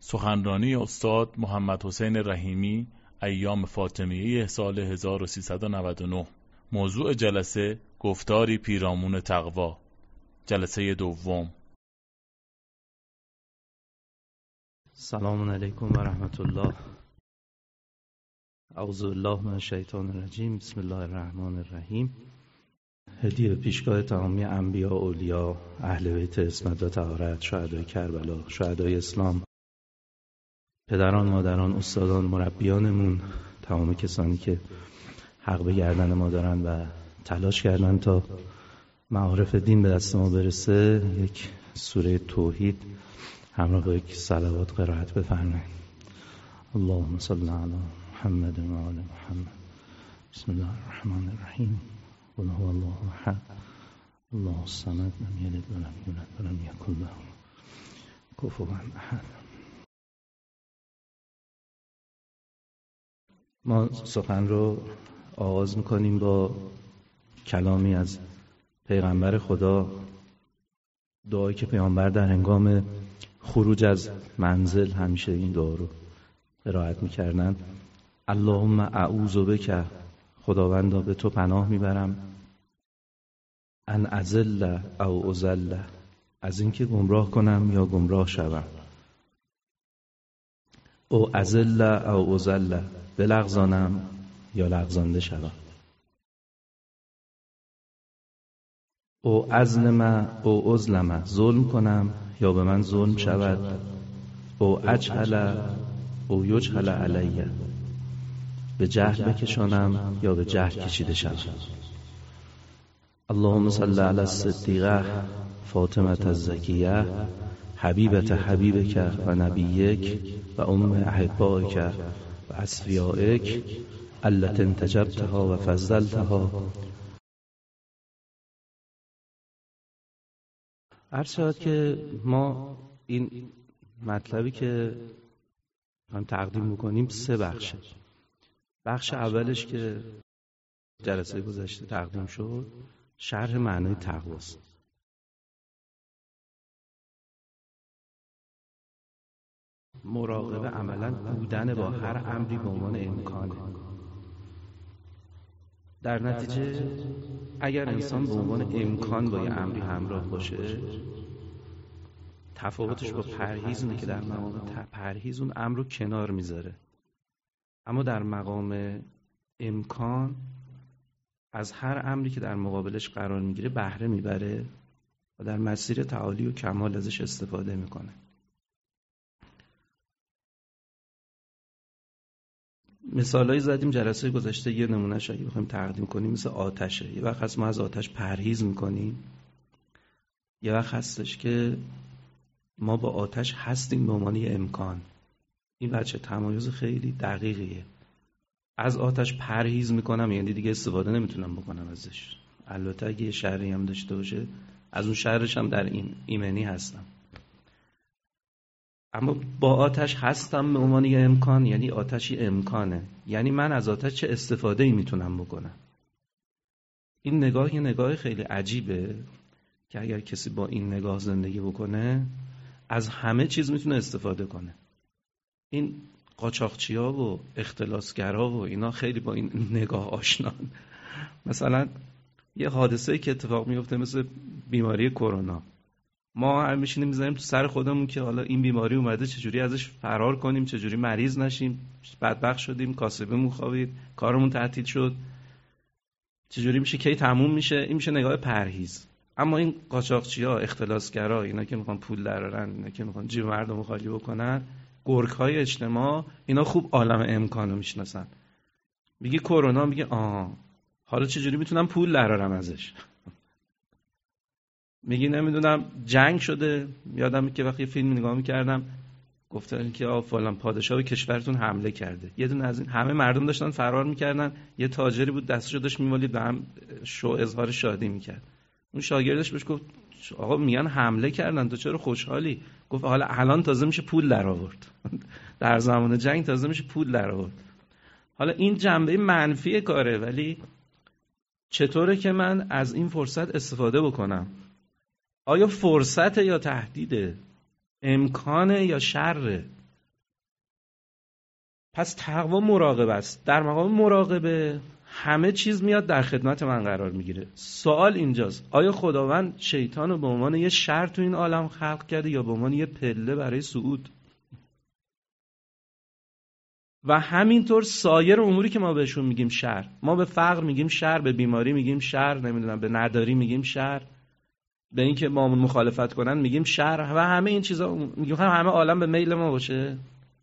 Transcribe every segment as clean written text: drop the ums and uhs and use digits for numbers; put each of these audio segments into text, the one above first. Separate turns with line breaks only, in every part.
سخنرانی استاد محمد حسین رحیمی ایام فاطمیه سال 1399. موضوع جلسه گفتاری پیرامون تقوا. جلسه دوم.
سلام علیکم و رحمت الله. اعوذ بالله من الشیطان الرجیم. بسم الله الرحمن الرحیم. هدیه به پیشگاه تمامی انبیا و اولیا، اهل بیت عصمت و طهارت، شهدای کربلا، شهدای اسلام، پدران، مادران، استادان، مربیانمون، تمام کسانی که حق به گردن ما دارن و تلاش کردن تا معارف دین به دست ما برسه. یک سوره توحید همراه با یک صلوات قرائت بفرمایید. اللهم صل علی محمد و آل محمد. بسم الله الرحمن الرحیم. قل هو الله احد الله الصمد لم یلد ولم یولد ولم یکن له کفوا احد. ما سخن رو آغاز میکنیم با کلامی از پیغمبر خدا، دعایی که پیامبر در هنگام خروج از منزل همیشه این دعا رو قرائت میکردن. اللهم اعوذ بک، خداوندا به تو پناه میبرم، ان اضل او اضل، از اینکه گمراه کنم یا گمراه شوم، او اضل او اضل، بلغزانم یا لغزانده شوم، او ازلم او ازلم، ظلم کنم یا به من ظلم شود، او اجهل او یجهل علیه، به جهل بکشانم یا به جهل کشیده شوم. اللهم صل علی الصدیقه فاطمه الزکیه حبیبت حبیبک و نبیک و ام احبائک و اصفیائک التي انتجبتها و فضلتها. عرض شد که ما این مطلبی که هم تقدیم میکنیم 3 بخشه. بخش اولش که جلسه گذشته تقدیم شد شرح معنای تقواست. مراقبه عملاً بودن با هر امری به عنوان امکانه. در نتیجه اگر انسان به عنوان امکان با یه امری همراه باشه، تفاوتش با پرهیز اینه که در مقام پرهیز اون امر رو کنار میذاره، اما در مقام امکان از هر امری که در مقابلش قرار میگیره بهره میبره و در مسیر تعالی و کمال ازش استفاده میکنه. مثالایی زدیم جلسه گذشته، یه نمونهش اگه بخوایم تقدیم کنیم مثل آتشه. یه وقت هست ما از آتش پرهیز میکنیم، یه وقت هستش که ما با آتش هستیم به عنوان امکان. این بچه تمایز خیلی دقیقیه. از آتش پرهیز میکنم یعنی دیگه استفاده نمیتونم بکنم ازش. البته اگه یه شرری هم داشته باشه از اون شرش هم در این ایمنی هستم. اما با آتش هستم به عنوان یه امکان، یعنی آتشی امکانه، یعنی من از آتش چه استفاده ای میتونم بکنم. این نگاه یه نگاه خیلی عجیبه که اگر کسی با این نگاه زندگی بکنه از همه چیز میتونه استفاده کنه. این قاچاقچی‌ها و اختلاسگرا و اینا خیلی با این نگاه آشنان. مثلا یه حادثه‌ای که اتفاق میفته مثل بیماری کرونا، ما هم میشینیم میذاریم تو سر خودمون که حالا این بیماری اومده چجوری ازش فرار کنیم، چجوری مریض نشیم، بدبخت شدیم، کاسبمون خوابید، کارمون تعطیل شد، چجوری میشه، کی تموم میشه. این میشه نگاه پرهیز. اما این قاچاقچی‌ها، اختلاسگرا، اینا که میخوان پول درارن، اینا که میخوان جیب مردم خالی بکنن، گرگ‌های اجتماع، اینا خوب عالم امکانو میشناسن. میگه کرونا، میگه حالا چجوری میتونم پول درارم ازش. میگی نمیدونم جنگ شده. یادمه که وقتی فیلم نگاه میکردم گفتن که فلان پادشاه به کشورتون حمله کرده. یه دونه از این همه مردم داشتن فرار میکردن، یه تاجری بود دستشو داشت میمالید به هم اظهار شادی میکرد. اون شاگردش بهش گفت آقا میگن حمله کردن، تو چرا خوشحالی؟ گفت حالا الان تازه میشه پول در آورد. در زمان جنگ تازه میشه پول در آورد. حالا این جنبه منفی کاره، ولی چطوره که من از این فرصت استفاده بکنم؟ آیا فرصت یا تهدیده؟ امکانه یا شره؟ پس تقوا مراقبه است. در مقام مراقبه همه چیز میاد در خدمت من قرار میگیره. سوال اینجاست آیا خداوند شیطان رو به عنوان یه شر تو این عالم خلق کرده یا به عنوان یه پله برای صعود؟ و همینطور سایر اموری که ما بهشون میگیم شر، ما به فقر میگیم شر، به بیماری میگیم شر، نمیدونم به نداری میگیم شر، به اینکه ما مخالفت کنن میگیم شر و همه این چیزا میگیم همه عالم به میل ما باشه.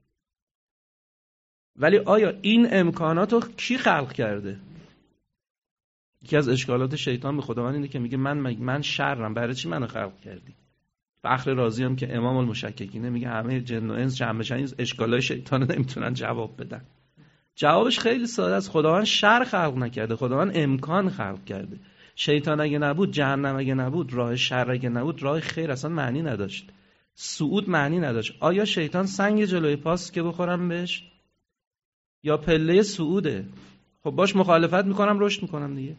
ولی آیا این امکانات رو کی خلق کرده؟ یکی از اشکالات شیطان به خداوند اینه که میگه من شرم، برای چی منو خلق کردی؟ فخر رازی هم که امام المشککینه میگه همه جن و انس جمع بشن این اشکالای شیطان رو نمیتونن جواب بدن. جوابش خیلی ساده است. خداوند شر خلق نکرده، خداوند امکان خلق کرده. شیطان اگه نبود، جهنم اگه نبود، راه شر اگه نبود، راه خیر اصلا معنی نداشت، صعود معنی نداشت. آیا شیطان سنگ جلوی پاست که بخورم بهش یا پله صعوده؟ خب باش مخالفت میکنم رشد میکنم دیگه.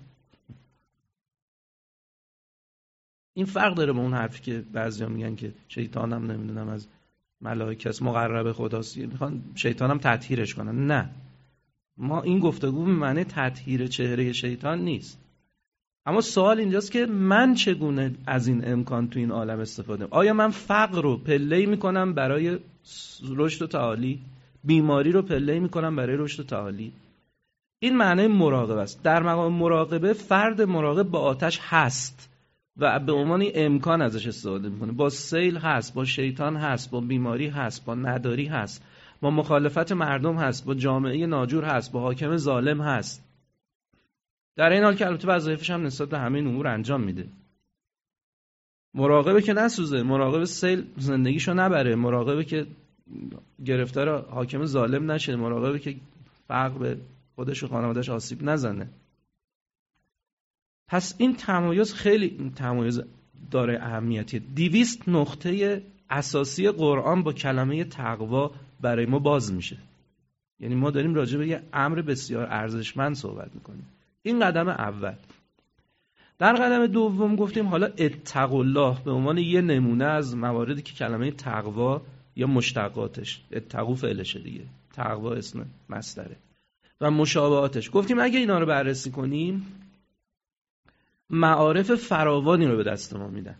این فرق داره با اون حرفی که بعضیا میگن که شیطانم نمیدونم از ملائکه است، مقرب خداست، میخوان شیطانم تطهیرش کنن. نه، ما این گفتگو به معنی تطهیر چهره شیطان نیست. اما سوال اینجاست که من چگونه از این امکان تو این عالم استفاده؟ آیا من فقر رو پله‌ای میکنم برای رشد و تعالی؟ بیماری رو پله‌ای میکنم برای رشد و تعالی؟ این معنی مراقبه است. در مقام مراقبه فرد مراقب با آتش هست و به عنوان امکان ازش استفاده میکنه. با سیل هست، با شیطان هست، با بیماری هست، با نداری هست، با مخالفت مردم هست، با جامعه ناجور هست، با حاکم ظالم هست. در این حال که البته وظایفش هم نسبت به همه این امور انجام میده. مراقبه که نسوزه، مراقبه سیل زندگیشو نبره، مراقبه که گرفتار حاکم ظالم نشه، مراقبه که فقر به خودش و خانواده‌اش آسیب نزنه. پس این تمایز خیلی تمایز داره اهمیتی. 200 نقطه اساسی قرآن با کلمه تقوا برای ما باز میشه. یعنی ما داریم راجع به یه امر بسیار ارزشمند صحبت میکنیم. این قدم اول. در قدم دوم گفتیم حالا اتقوا الله به عنوان یه نمونه از مواردی که کلمه تقوا یا مشتقاتش، اتقوا فعلشه دیگه، تقوا اسم مصدره، و مشابهاتش. گفتیم اگه اینا رو بررسی کنیم معارف فراوانی رو به دست ما میدن.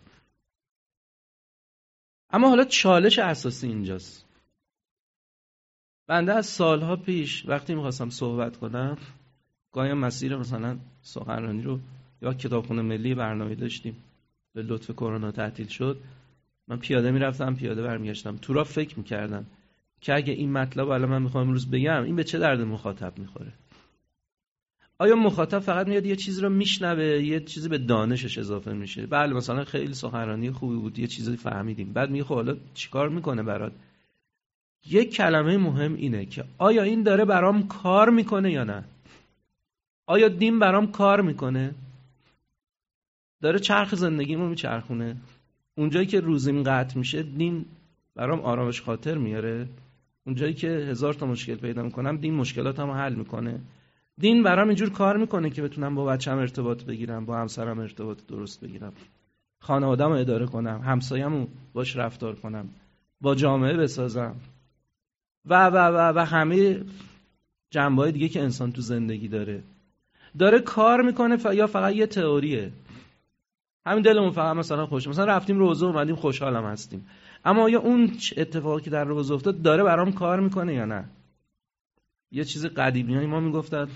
اما حالا چالش اساسی اینجاست. بنده از سالها پیش وقتی میخواستم صحبت کنم، گاهی مسیر مثلا سخنرانی رو یا کتابخونه ملی برنامه داشتیم، به لطف کرونا تعطیل شد، من پیاده میرفتم پیاده برمیگشتم، تو را فکر میکردم که اگه این مطلب الان من میخوام امروز بگم این به چه درد مخاطب میخوره. آیا مخاطب فقط میاد یه چیزی رو میشنوه، یه چیزی به دانشش اضافه میشه؟ بله مثلا خیلی سخنرانی خوبی بود، یه چیزی فهمیدیم، بعد میگه خب حالا چیکار میکنه برات؟ یک کلمه مهم اینه که آیا این داره برام کار میکنه یا نه؟ آیا دین برام کار میکنه؟ داره چرخ زندگیمو میچرخونه؟ اونجایی که روزیم قطع میشه دین برام آرامش خاطر میاره؟ اونجایی که 1000 تا مشکل پیدا میکنم دین مشکلاتمو حل میکنه؟ دین برام اینجور کار میکنه که بتونم با بچه‌م ارتباط بگیرم، با همسرم ارتباط درست بگیرم، خانواده‌مو اداره کنم، همسایه‌مو باش رفتار کنم، با جامعه بسازم و همه جنبه‌های دیگه که انسان تو زندگی داره کار میکنه یا فقط یه تئوریه؟ همین دلمون فقط مثلا خوش، مثلا رفتیم روزه اومدیم خوشحالم هستیم، اما آیا اون اتفاقی که در روزه افتاد داره برام کار میکنه یا نه؟ یه چیز قدیمی‌ها ما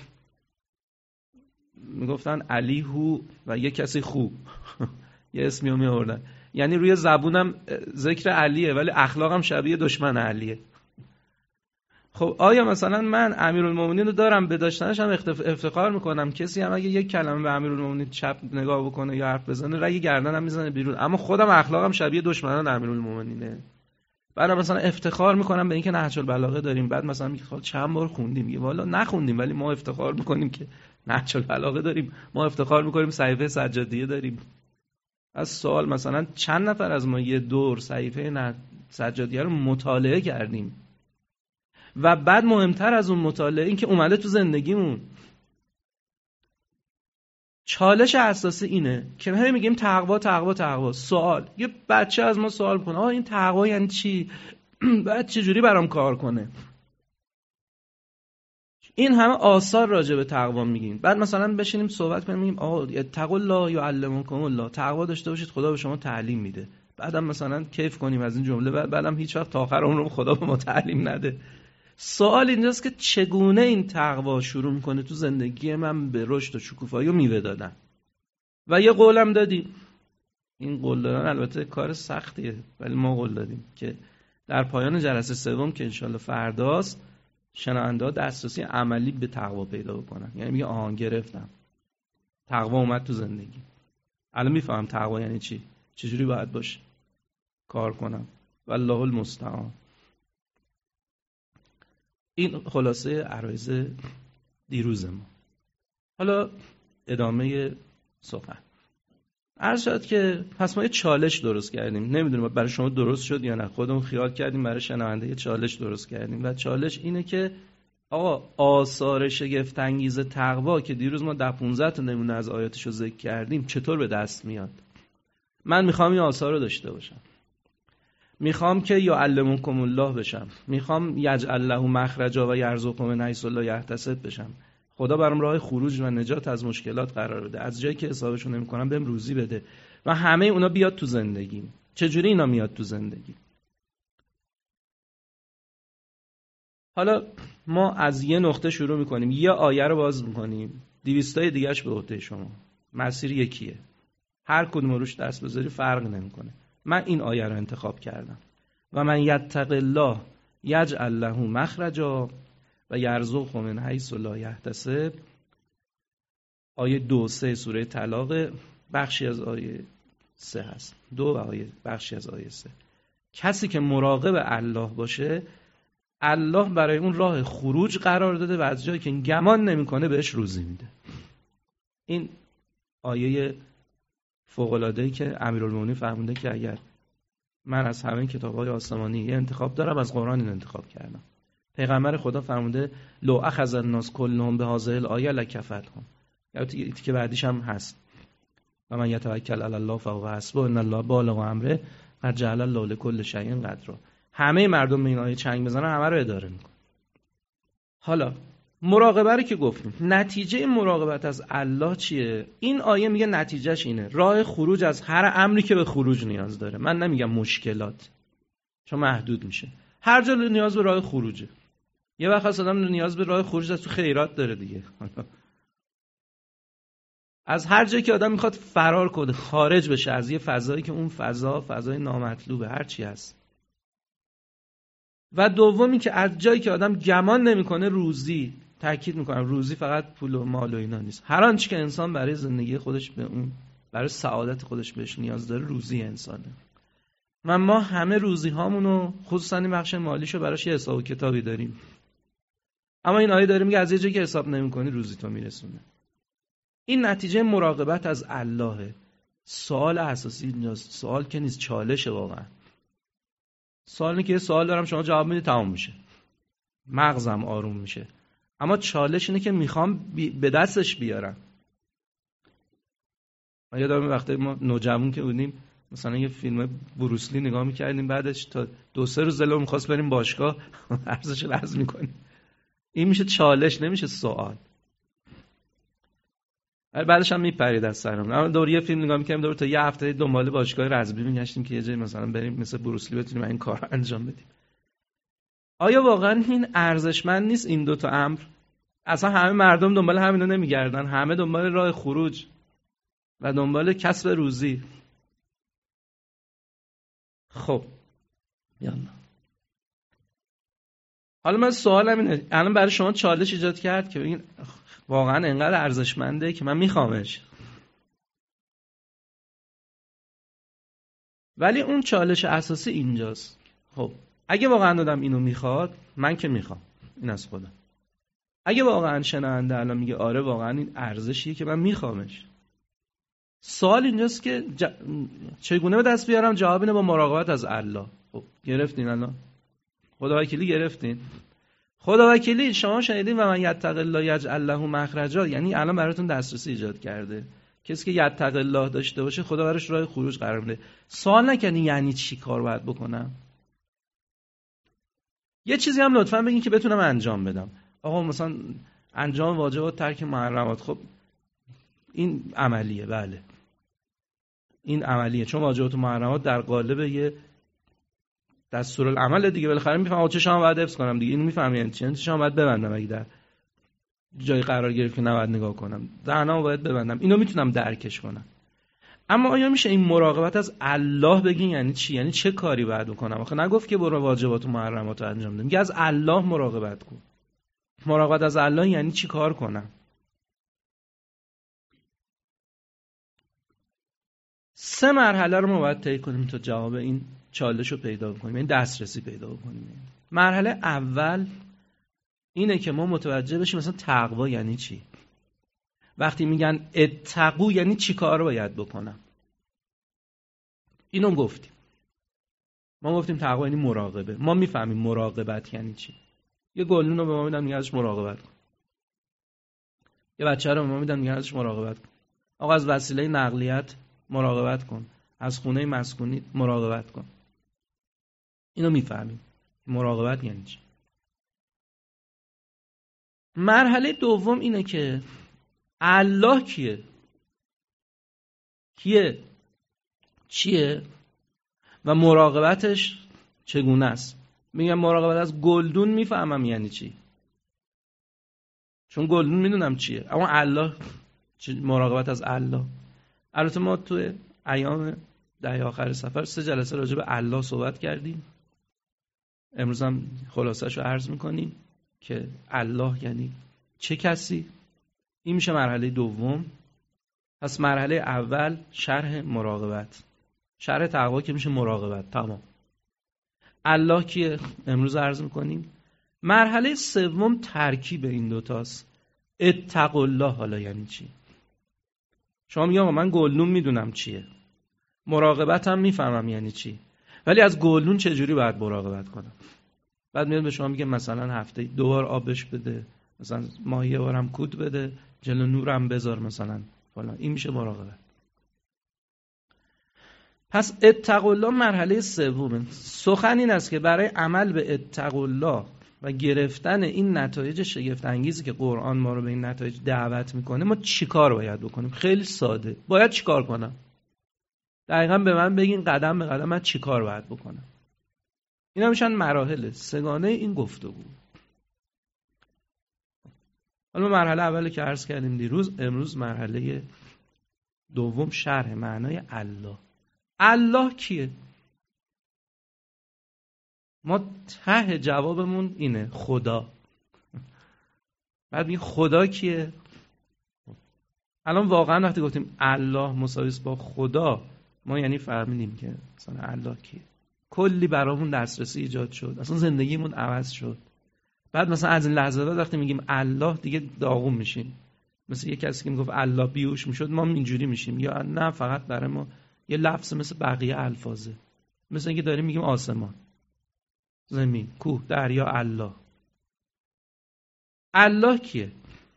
میگفتن علی هو و یه کسی خو یه اسمی رو می‌آوردن، یعنی روی زبونم ذکر علیه ولی اخلاقم شبیه دشمن علیه. خب آیا مثلا من امیرالمومنین رو دارم، به داشتنش هم افتخار میکنم، کسی هم اگه یک کلمه به امیرالمومنین چپ نگاه بکنه یا حرف بزنه رگ گردنم میزنه بیرون، اما خودم اخلاقم شبیه دشمنان امیرالمومنینه؟ بعد مثلا افتخار میکنم به اینکه نهج البلاغه داریم، بعد مثلا میگه چند بار خوندیم، میگه والا نخوندیم ولی ما افتخار میکنیم که نهج البلاغه داریم، ما افتخار میکنیم صحیفه سجادیه داریم. از سوال مثلا چند نفر از ما یه دور صحیفه سجادیه رو مطالعه کردیم و بعد مهمتر از اون مطالعه این که اومده تو زندگیمون. چالش اساسی اینه که همه میگیم تقوا. سوال، یه بچه از ما سوال کنه این تقوا یعنی چی؟ بعد چجوری برام کار کنه؟ این همه آثار راجع به تقوا میگیم. بعد مثلا بشینیم صحبت کنیم میگیم اتقوا الله یعلمکم الله، تقوا داشته باشید خدا به شما تعلیم میده. بعدم مثلا کیف کنیم از این جمله، بعدم هیچ وقت تا آخر عمرمون خدا به ما تعلیم نده. سوال اینجاست که چگونه این تقوا شروع میکنه تو زندگی من به رشد و شکوفایی و میوه دادن. و یه قولم دادیم، این قول دادن البته کار سختیه ولی ما قول دادیم که در پایان جلسه سوم که انشالله فرداست شنونده‌ها دسترسی عملی به تقوا پیدا بکنن. یعنی میگه آهان گرفتم، تقوا اومد تو زندگی، الان میفهم تقوا یعنی چی، چجوری باید باشه کار کنم. والله المستعان. این خلاصه عرایض دیروز ما. حالا ادامه سخن. عرض شد که پس ما یه چالش درست کردیم، نمیدونم برای شما درست شد یا نه، خودمون خیال کردیم برای شنونده یه چالش درست کردیم و چالش اینه که آقا آثار شگفت انگیز تقوا که دیروز ما 10-15 تا نمونه از آیاتشو ذکر کردیم چطور به دست میاد؟ من میخوام این آثار رو داشته باشم، میخوام که یعلمکم الله بشم، میخوام یجعل له مخرجا و یرزقه من حیث لا یحتسب بشم، خدا برام راه خروج و نجات از مشکلات قرار بده، از جایی که حسابشو نمی‌کنم بهم روزی بده و همه اونا بیاد تو زندگیم. چجوری اینا میاد تو زندگی؟ حالا ما از یه نقطه شروع میکنیم، یه آیه رو باز میکنیم، 200 تای دیگه‌اش به عهده شما. مسیر یکیه، هر کدوم روش دست بذاری فرق نمیکنه. من این آیه رو انتخاب کردم و من یتق الله یجعل له مخرجا و یرزقه من حیث لا یحتسب. آیه 2-3 سوره طلاق، بخشی از آیه 3 هست، 2 و آیه بخشی از آیه 3. کسی که مراقب الله باشه، الله برای اون راه خروج قرار داده و از جایی که گمان نمیکنه بهش روزی میده. این آیه فوق‌العاده‌ای که امیرالمومنین فرموده که اگر من از همه کتاب‌های آسمانی یه انتخاب دارم، از قرآن این انتخاب کردم. پیغمبر خدا فرموده لو اخذ الناس كلهم بهذه الايه لکفتهم. یعنی که بعدیش هم هست و من یتوکل علی الله فهو حسبه ان الله بالغ امره قد جعل الله لكل شیء قدرا. همه مردم به این آیه چنگ بزنن همه رو اداره میکنه. حالا مراقبه رو که گفتیم، نتیجه مراقبت از الله چیه؟ این آیه میگه نتیجهش اینه، راه خروج از هر امری که به خروج نیاز داره. من نمیگم مشکلات چون محدود میشه، هر جا نیاز به راه خروجه. یه وقت هست آدم نیاز به راه خروج از تو خیرات داره دیگه. از هر جایی که آدم میخواد فرار کنه، خارج بشه از یه فضایی که اون فضای نامطلوبه، هر چی هست. و دومی که از جایی که آدم گمان نمیکنه روزی، تاکید میکنم روزی فقط پول و مال و اینا نیست، هر آنچه که انسان برای زندگی خودش به اون، برای سعادت خودش بهش نیاز داره، روزی انسانه. و ما همه روزی هامونو، خصوصا این بخش مالیشو، براش یه حساب و کتابی داریم. اما این آیه داره میگه از یه جایی که حساب نمی‌کنی روزی تو میرسونه. این نتیجه مراقبت از اللهه. سوال اساسی اینجاست، سوال که نیست، چالشه واقعا. سوال اینه که یه سوال دارم شما جواب میدی تمام میشه، مغزم آروم میشه. اما چالش اینه که میخوام به دستش بیارم. ما یادم وقتی ما نوجوان که بودیم مثلا یه فیلم بروسلی نگاه میکردیم، بعدش تا 2-3 روز دلمون می‌خواست بریم باشگاه ورزش لازم می‌کنیم. این میشه چالش، نمیشه سوال. بعدش هم میپرید از سرمون. اما دور یه فیلم نگاه می‌کردیم، دور تا یه هفته دنبال باشگاه رزمی می‌گشتیم که یه جایی مثلا بریم مثل بروسلی بتونیم این کار رو انجام بدیم. آیا واقعا این ارزشمند نیست این 2 تا امر؟ اصلا همه مردم دنبال همینا نمیگردن، همه دنبال راه خروج و دنبال کسب روزی. خب یالا، حالا من سوالم اینه، الان برای شما چالش ایجاد کرد که بگین واقعا انقدر ارزشمنده که من میخوامش. ولی اون چالش اساسی اینجاست. خب اگه واقعا آدم اینو میخواد، من که میخوام، این از خودم. اگه واقعا شنونده الان میگه آره واقعا این ارزشیه که من میخوامش، سوال اینجاست که چگونه به دست بیارم؟ جواب اینه با مراقبت از الله. خب گرفتین الان؟ خدا وکیلی گرفتین؟ خدا وکیلی شما شنیدین و من یتق الله یجعل له مخرجا، یعنی الان براتون دسترسی ایجاد کرده. کسی که یتق الله داشته باشه خدا براش راه خروج قرار میده. سوال نکنین یعنی چی کار باید بکنم. یه چیزی هم لطفاً بگین که بتونم انجام بدم. آقا مثلا انجام واجبات ترک محرمات، خب این عملیه، بله این عملیه، چون واجبات و محرمات در قالب یه دستورالعمل دیگه. بالاخره میفهمم چشام باید حفظ کنم دیگه، اینو میفهمم یعنی چی، چشام باید ببندم اگه در جای قرار گرفت که نباید نگاه کنم، دهنمو باید ببندم، اینو میتونم درکش کنم. اما آیا میشه این مراقبت از الله بگین یعنی چی؟ یعنی چه کاری باید بکنم؟ آخه نگفت که برو واجبات و محرمات رو انجام بده، میگه از الله مراقبت کن. مراقبت از الله یعنی چی کار کنم؟ 3 مرحله رو ما باید طی کنیم تا جواب این چالش رو پیدا کنیم، این دسترسی پیدا کنیم. مرحله اول اینه که ما متوجه بشیم مثلا تقوا یعنی چی. وقتی میگن اتقوا یعنی چی کار باید بکنم؟ اینو گفتیم. ما گفتیم تقوا یعنی مراقبه. ما میفهمیم مراقبت یعنی چی. یه گلدون رو به ما میدن میگن ازش مراقبت کن. یه بچه رو به ما میدن میگن ازش مراقبت کن. آقا از وسیله نقلیت مراقبت کن. از خونه مسکونی مراقبت کن. اینو میفهمیم. مراقبت یعنی چی. مرحله دوم اینه که الله کیه؟ کیه؟ چیه؟ و مراقبتش چگونه است؟ میگم مراقبت از گلدون میفهمم یعنی چی، چون گلدون میدونم چیه. اما الله، مراقبت از الله. البته ما توی ایام دهه آخر سفر 3 جلسه راجع به الله صحبت کردیم. امروز هم خلاصه‌شو عرض میکنیم که الله یعنی چه کسی. این میشه مرحله دوم. پس مرحله اول شرح مراقبت، شرح تقوا که میشه مراقبت. تمام. الله کیه؟ امروز عرض میکنیم. مرحله سوم ترکیب این دوتاست. اتقوا الله حالا یعنی چی؟ شما میگم من گلدون میدونم چیه، مراقبتم میفهمم یعنی چی، ولی از گلدون چجوری باید مراقبت کنم؟ بعد میاد به شما میگه مثلا هفته 2 بار آبش بده، مثلا ماهی 1 بارم کود بده، جلو نورم بذار مثلا فلان. این میشه مراقبت. پس اتقوا الله مرحله سومه. سخن این است که برای عمل به اتقوا الله و گرفتن این نتایج شگفت انگیزی که قرآن ما رو به این نتایج دعوت میکنه، ما چیکار باید بکنیم؟ خیلی ساده. باید چیکار کنم؟ دقیقاً به من بگین قدم به قدم من چیکار باید بکنم. اینا میشن مراحل سگانه این گفتگو. حالا مرحله اولی که عرض کردیم دیروز، امروز مرحله دوم شرح معنای الله. الله کیه؟ ما ته جوابمون اینه، خدا. بعد میگه خدا کیه؟ الان واقعا وقتی گفتیم الله مساوی است با خدا، ما یعنی فهمیدیم که مثلا الله کیه. کلی برامون دسترسی ایجاد شد، اصلا زندگیمون عوض شد. بعد مثلا از این لحظه بعد وقتی میگیم الله دیگه داغون میشیم. مثل یه کسی که میگفت الله بیهوش میشد، ما اینجوری میشیم. یا نه فقط برای ما یه لفظ مثل بقیه الفاظه، مثل اینکه داریم میگیم آسمان، زمین، کوه، دریا. الله. الله کیه؟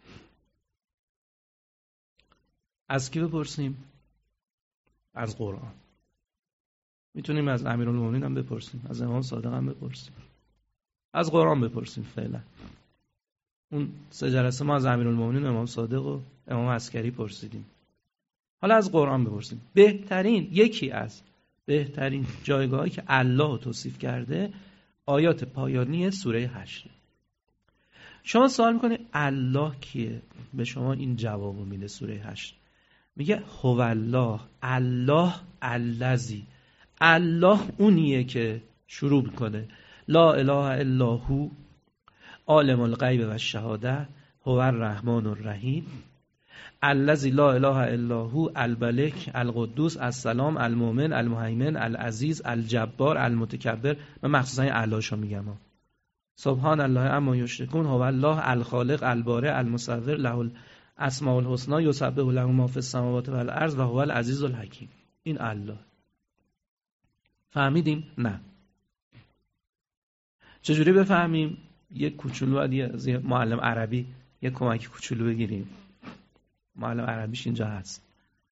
از کی بپرسیم؟ از قرآن. میتونیم از امیرالمومنین هم بپرسیم، از امام صادق هم بپرسیم، از قرآن بپرسیم. فعلا اون 3 جلسه ما از امیرالمومنین، امام صادق و امام عسکری پرسیدیم. حالا از قرآن بپرسیم. یکی از بهترین جایگاهی که الله توصیف کرده آیات پایانی سوره 8. شما سوال میکنید الله کیه؟ به شما این جوابو میده سوره 8. میگه هو الله، الله الذی. الله اونیه که شروع میکنه لا اله الا هو عالم الغیب و الشهاده هو الرحمن الرحیم الذی لا اله الا هو الملک القدوس السلام المؤمن المهیمن العزیز الجبار المتکبر. من مخصوصا این اللهشو میگم. سبحان الله اما یشرکون هو الله الخالق البارئ المصور له الاسماء الحسنی یسبح له ما فی السماوات و الارض و هو العزیز الحکیم. این الله. فهمیدیم؟ نه. چجوری بفهمیم؟ یک کوچولو از یه معلم عربی یک کمکی کوچولو بگیریم. معلم عربیش اینجا هست.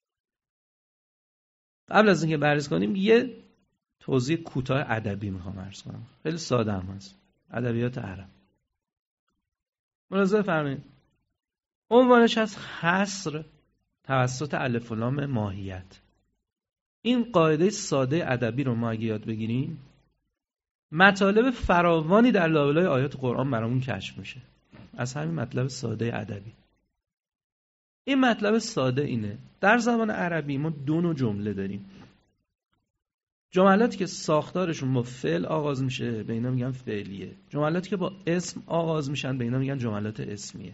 قبل از اینکه بررسی کنیم یه توضیح کوتاه ادبی میخوام عرض کنم. خیلی ساده هم هست. ادبیات عرب. ملاحظه فرمایید عنوانش از حصر توسط الف و لام ماهیت. این قاعده ساده ادبی رو ما اگه یاد بگیریم مطالب فراوانی در لابلای آیات قرآن برامون کشف میشه از همین مطلب ساده ادبی. این مطلب ساده اینه در زبان عربی ما دو نوع جمله داریم. جملاتی که ساختارشون با فعل آغاز میشه به اینا میگن فعلیه. جملاتی که با اسم آغاز میشن به اینا میگن جملات اسمیه.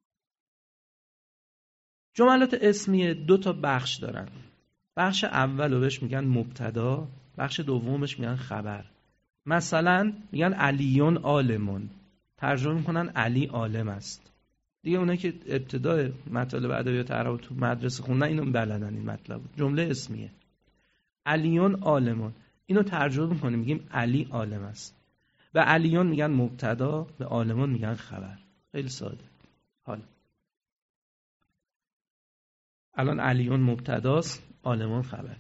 جملات اسمیه دو تا بخش دارن. بخش اول رو بهش میگن مبتدا، بخش دومش میگن خبر. مثلا میگن علیون عالمون، ترجمه میکنن علی عالم است. دیگه اونایی که ابتدای مطالب ادبیات عرب تو مدرسه خوندن اینو بلدن. این مطلب جمله اسمیه. علیون عالمون، اینو ترجمه میکنیم میگیم علی عالم است. به علیون میگن مبتدا، به عالمون میگن خبر. خیلی ساده. حالا الان علیون مبتداست، عالمون خبره.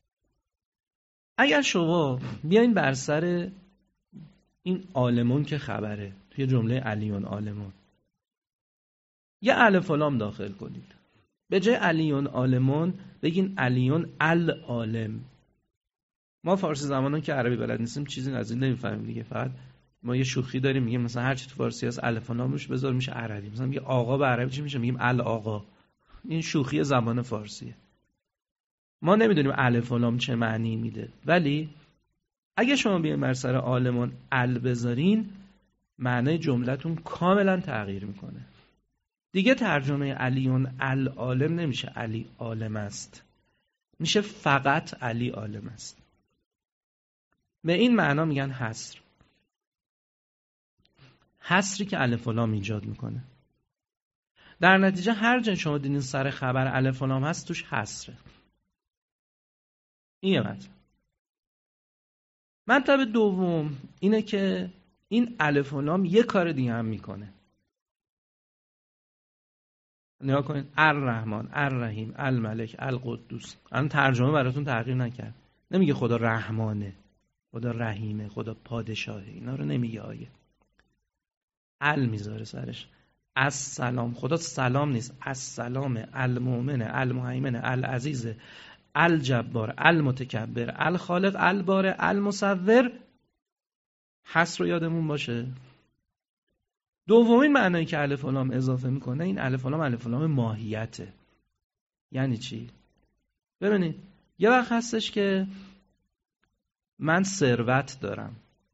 اگر شما بیاین بر سر این عالمون که خبره توی جمله علیون عالمون یه الف و لام داخل کنید، به جای علیون عالمون بگین علیون العالم. ما فارسی زمانان که عربی بلد نیستیم چیزی از این نمیفهمیم دیگه. فقط ما یه شوخی داریم میگیم مثلا هر چی تو فارسی هست الف و لام روش بذار میشه عربی. مثلا میگه آقا به عربی چی میشه؟ میگیم الآقا. این شوخی زبان فارسیه. ما نمیدونیم الف و لام چه معنی میده، ولی اگه شما بیاین بر سر عالمون ال بذارین معنای جملتون کاملا تغییر میکنه. دیگه ترجمه علیون العالم نمیشه علی عالم است، میشه فقط علی عالم است. به این معنا میگن حصر. حصری که الف و لام ایجاد میکنه. در نتیجه هر جا شما دیدین سر خبر الف و لام هست توش حصره. این مطلب دوم اینه که این الف و لام یه کار دیگه هم میکنه. نگاه کنید الرحمن، الرحیم، الملک، القدوس. الان ترجمه براتون تغییر نکرد. نمیگه خدا رحمانه، خدا رحیمه، خدا پادشاهه. اینا رو نمیگه آیه. میذاره سرش. السلام، خدا سلام نیست، السلام، المؤمن، المهیمن، العزیز، الجبار، المتکبر، الخالق، البارئ، المصور. حصر رو یادمون باشه. دومین معنایی که الف و لام اضافه میکنه این الف و لام ماهیته. یعنی چی؟ ببینید یه وقت هستش که من ثروت دارم.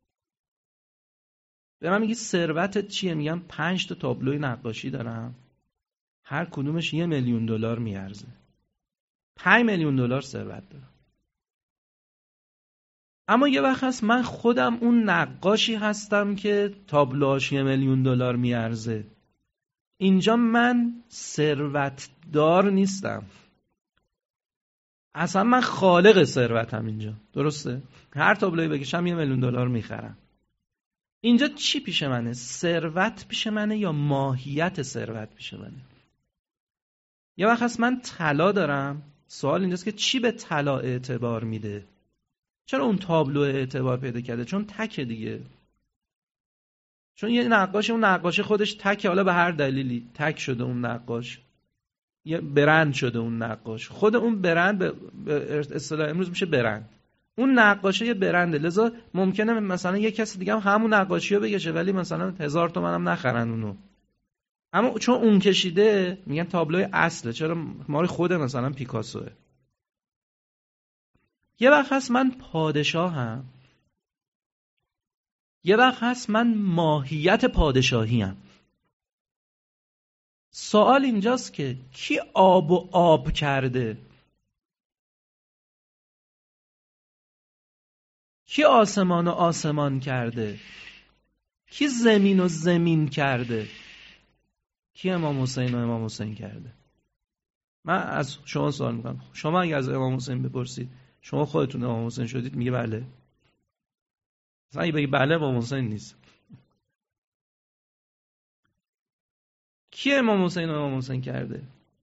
به من میگی ثروتت چیه؟ میگم 5 تا تابلوی نقاشی دارم، هر کدومش $1,000,000 میارزه. $5,000,000 ثروت دارم. اما یه وقت هست من خودم اون نقاشی هستم که تابلوهاش $1,000,000 میارزه. اینجا من ثروتدار نیستم، اصلا من خالق ثروتم اینجا. درسته؟ هر تابلوی بکشم $1,000,000 میخرم. اینجا چی پیش منه؟ ثروت پیش منه یا ماهیت ثروت پیش منه؟ یه وقت هست من طلا دارم. سوال اینجاست که چی به طلا اعتبار میده؟ چرا اون تابلو اعتبار پیدا کرده؟ چون تکه دیگه. چون یه نقاش، اون نقاش خودش تکه، حالا به هر دلیلی تک شده اون نقاش، یه برند شده اون نقاش. خود اون برند به اصطلاح امروز میشه برند. اون نقاشه یه برنده، لذا ممکنه مثلا یه کسی دیگه هم همون نقاشی رو بکشه ولی مثلا 1000 تومن هم نخرن اونو. اما چون اون کشیده میگن تابلوی اصله. چرا؟ مال خود مثلا پیکاسوه. یه وقت هست من پادشاهم، یه وقت هست من ماهیت پادشاهیم. سوال اینجاست که کی آب و آب کرده؟ کی آسمان و آسمان کرده؟ کی زمین و زمین کرده؟ کی امام حسین و امام حسین کرده؟ من از شما سوال میکنم، شما اگه از امام حسین بپرسید شما خودتون امام حسین شدید؟ میگه بله. مثلا اگه بگی بله امام حسین نیست. کی امام حسین و امام حسین کرده؟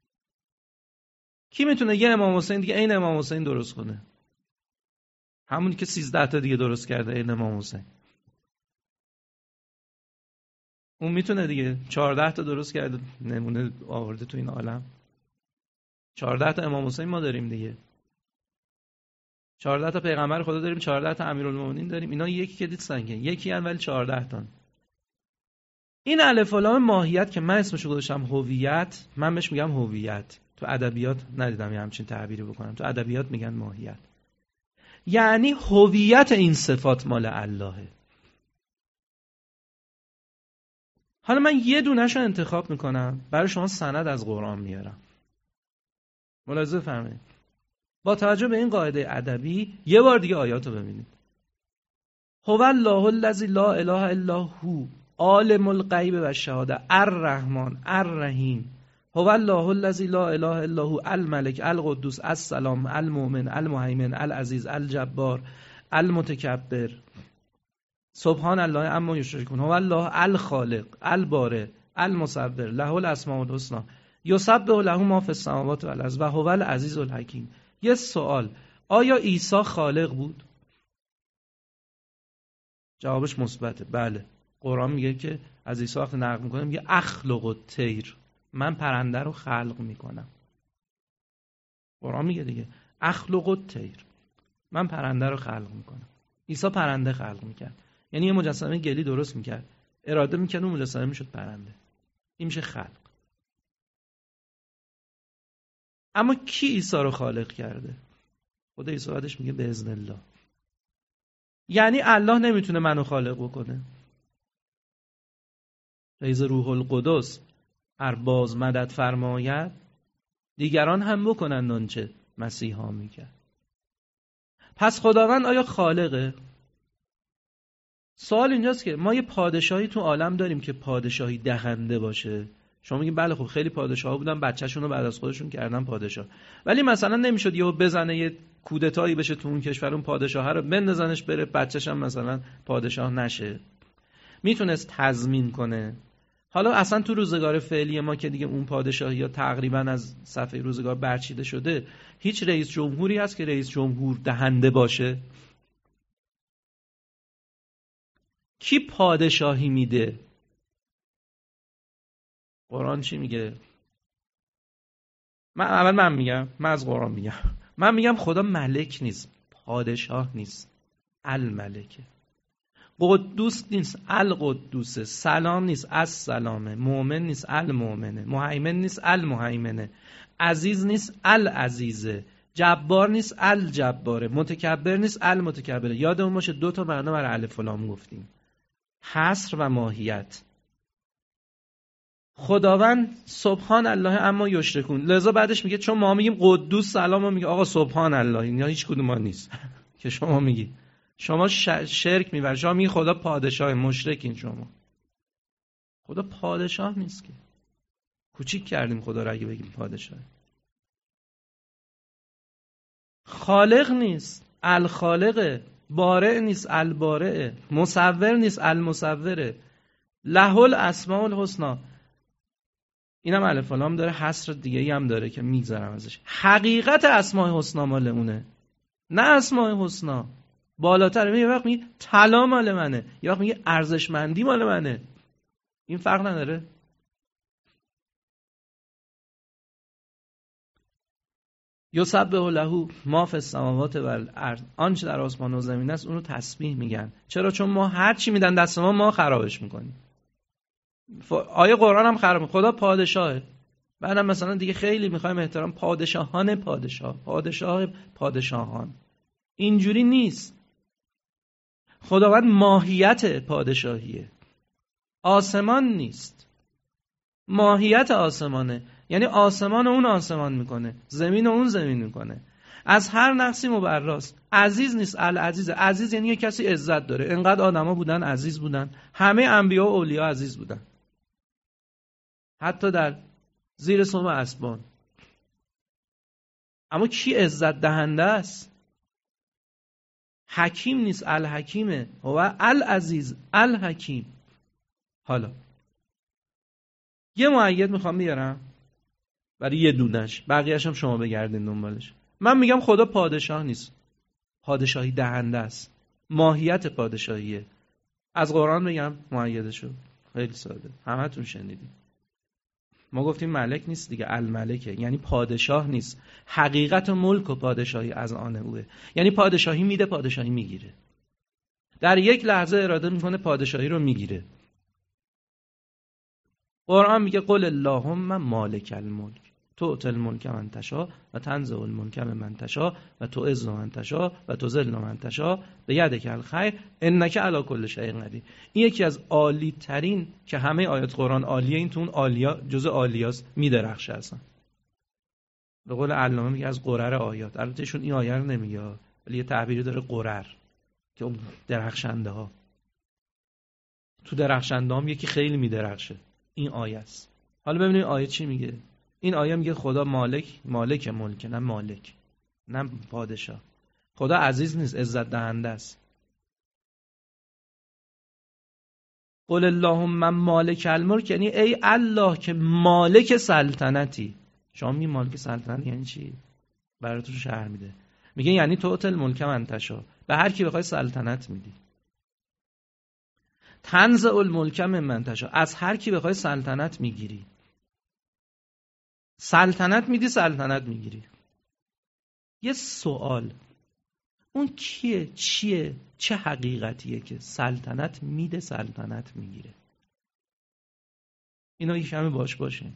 کی میتونه یه امام حسین دیگه عین امام حسین درست کنه؟ همونی که 13 تا دیگه درست کرده عین امام حسین. اون میتونه دیگه 14 تا درست کرده نمونه آورده تو این عالم. 14 تا امام حسین ما داریم دیگه، 14 تا پیغمبر خدا داریم، 14 تا امیرالمومنین داریم. اینا یکی که نیستن که، یکی ان ولی 14 تا. این الف و لام ماهیت که من اسمشو گذاشتم هویت، من بهش میگم هویت. تو ادبیات ندیدم یه همچین تعبیری بکنم، تو ادبیات میگن ماهیت. یعنی هویت این صفات مال اللهه. حالا من یه دونه‌شو انتخاب میکنم، برای شما سند از قرآن میارم. ملاحظه فرمایید. با توجه به این قاعده ادبی یه بار دیگه آیاتو ببینید. هو الله الذی لا اله الا هو عالم الغیب و الشهاده الرحمن الرحیم. هو الله الذی لا اله الا هو الملک القدوس السلام المؤمن المهیمن العزیز الجبار المتکبر سبحان الله عما یشرکون. هو الله الخالق البارئ المصور له الاسماء الحسنى یسبح له ما فی السماوات و الارض و هو العزیز الحکیم. یه سوال، آیا عیسی خالق بود؟ جوابش مثبته، بله. قرآن میگه که از عیسی وقتی نقل میکنه میگه اخلق الطیر، من پرنده رو خلق میکنم. قرآن میگه دیگه اخلق الطیر، من پرنده رو خلق میکنم. عیسی پرنده خلق میکرد، یعنی یه مجسمه گلی درست میکرد، اراده میکرد اون مجسمه میشد پرنده. این میشه خلق. اما کی عیسی رو خالق کرده؟ خدا عیسی بعدش میگه به اذن الله. یعنی الله نمیتونه منو خالق بکنه. فیض روح القدس ار باز مدد فرماید دیگران هم بکنند آنچه مسیحا میکرد. پس خداوند آیا خالقه؟ سوال اینجاست که ما یه پادشاهی تو عالم داریم که پادشاهی دهنده باشه. شما میگین بله خب خیلی پادشاها بودن بچه‌شون رو بعد از خودشون کردن پادشاه، ولی مثلا نمیشد یهو بزنه یه کودتایی بشه تو اون کشور، اون پادشاه رو بندازنش بره بچه‌ش هم مثلا پادشاه نشه. میتونست تضمین کنه. حالا اصلا تو روزگار فعلی ما که دیگه اون پادشاهی یا تقریبا از صفحه روزگار برچیده شده، هیچ رئیس جمهوری هست که رئیس جمهور دهنده باشه؟ کی پادشاهی میده؟ قرآن چی میگه؟ من میگم، من از قرآن میگم، من میگم خدا ملک نیست، پادشاه نیست، الملکه. قدوس نیست، القدوسه. سلام نیست، السلامه. مؤمن نیست، المؤمنه. مهیمن نیست، المهیمنه. عزیز نیست، العزیزه. جبار نیست، الجباره. متکبر نیست، المتکبره. یادمون باشه 2 تا معنا برای الف و لام گفتیم، حصر و ماهیت. خداوند سبحان الله اما یشرکون، لذا بعدش میگه چون ما میگیم قدوس سلام، و میگه آقا سبحان الله، اینا هیچ کدوم ما نیست که شما میگی. شما شرک میبرید، شما میگی خدا پادشاه، مشرکین شما. خدا پادشاه نیست که، کوچیک کردیم خدا رو اگه بگیم پادشاه. خالق نیست، الخالقه. بارئ نیست، البارئه. مصور نیست، المصوره. له الاسماء الحسنی. اینم الف و لام داره، حصر دیگه ای هم داره که میگذرم ازش. حقیقت اسماء حسنا مال اونه، نه اسماء حسنا. بالاتر یه وقت میگه طلا مال منه، یه وقت میگه ارزشمندی مال منه. این فرق نداره؟ یسبح له ما فی السماوات و الارض، آنچه در آسمان و زمین است اونو تسبیح میگن. چرا؟ چون ما هر چی میدن دست ما خرابش میکنیم. آیه قرآن هم خراب. خدا پادشاهه، بعدم مثلا دیگه خیلی میخوایم احترام پادشاهان پادشاه پادشاهان. اینجوری نیست. خداوند ماهیت پادشاهیه، آسمان نیست. ماهیت آسمانه، یعنی آسمان اون آسمان میکنه، زمین اون زمین میکنه، از هر نقصی مبراست. عزیز نیست، العزیز. عزیز یعنی یه کسی عزت داره. انقدر آدما بودن عزیز بودن، همه انبیا و اولیا عزیز بودن، حتی در زیر سم اسبان. اما کی عزت دهنده است؟ حکیم نیست، الحکیمه. هو العزیز الحکیم. حالا یه مؤید میخوام بیارم برای یه دونش، بقیه‌اش هم شما بگردین دنبالش. من میگم خدا پادشاه نیست، پادشاهی دهنده است. ماهیت پادشاهیه. از قرآن بگم مؤیدشو. خیلی ساده، همتون شنیدید. ما گفتیم ملک نیست دیگه، الملکه، یعنی پادشاه نیست. حقیقت ملک و پادشاهی از آن اوه، یعنی پادشاهی میده، پادشاهی میگیره. در یک لحظه اراده میکنه پادشاهی رو میگیره. قرآن میگه قل اللهم مالک الملک تؤتی الملک من تشاء و تنزع الملک من تشاء و تعز من تشاء و تذل من تشاء بیدک الخیر انک علی کل شیء قدیر. این یکی از عالی ترین که همه آیات قرآن عالیه، این تو اون عالیا جزء عالیاست، میدرخشه اصلا. به قول علامه میگه از قرر آیات. البته ایشون این آیه رو نمیگه ولی یه تعبیری داره قرر، که اون درخشنده ها. تو درخشنده هم یکی خیلی میدرخشه، این آیه است. حالا ببینید آیه چی میگه. این آیه میگه خدا مالک ملک، نه مالک، نه پادشاه. خدا عزیز نیست، عزت دهنده است. قل اللهم مالک الملک، یعنی ای الله که مالک سلطنتی. شما می مالک سلطنت یعنی چی؟ براتون شرح میده. میگه یعنی تؤتی الملک من تشاء، به هر کی بخوای سلطنت میدی. تنزع الملک من تشاء، از هر کی بخوای سلطنت میگیری. سلطنت میدی، سلطنت میگیری. یه سوال، اون کیه؟ چیه؟ چه حقیقتیه که سلطنت میده، سلطنت میگیره؟ اینا یه کمی باشین.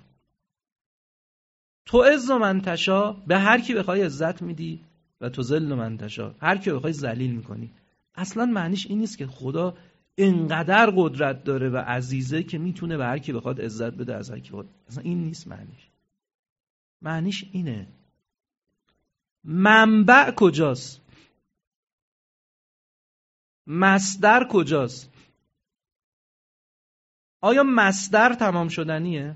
تو عز من تشاء، به هر کی بخوای عزت میدی، و تو ذل من تشاء، هر کی بخوای ذلیل میکنی. اصلا معنیش این نیست که خدا اینقدر قدرت داره و عزیزه که میتونه به هر کی بخواد عزت بده، از هر کی بخواد. اصلا این نیست معنیش. معنیش اینه منبع کجاست؟ مصدر کجاست؟ آیا مصدر تمام شدنیه؟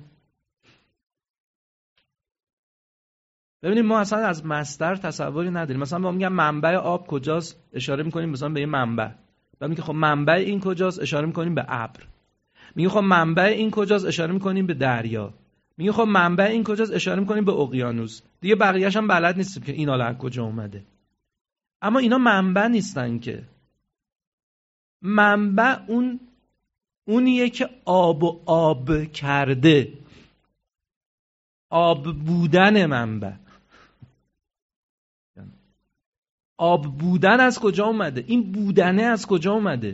ببینید ما اصلا از مصدر تصوری نداریم. مثلا ما میگم منبع آب کجاست، اشاره میکنیم مثلا به یه منبع. بعد میگه خب منبع این کجاست، اشاره میکنیم به ابر. میگه خب منبع این کجاست، اشاره میکنیم به دریا. میگه خب منبع این کجاست، اشاره میکنیم به اقیانوس. دیگه بقیه‌اش هم بلد نیستیم که این حالا از کجا اومده. اما اینا منبع نیستن که. منبع اونیه که آب کرده. آب بودن منبع. آب بودن از کجا اومده؟ این بودنه از کجا اومده؟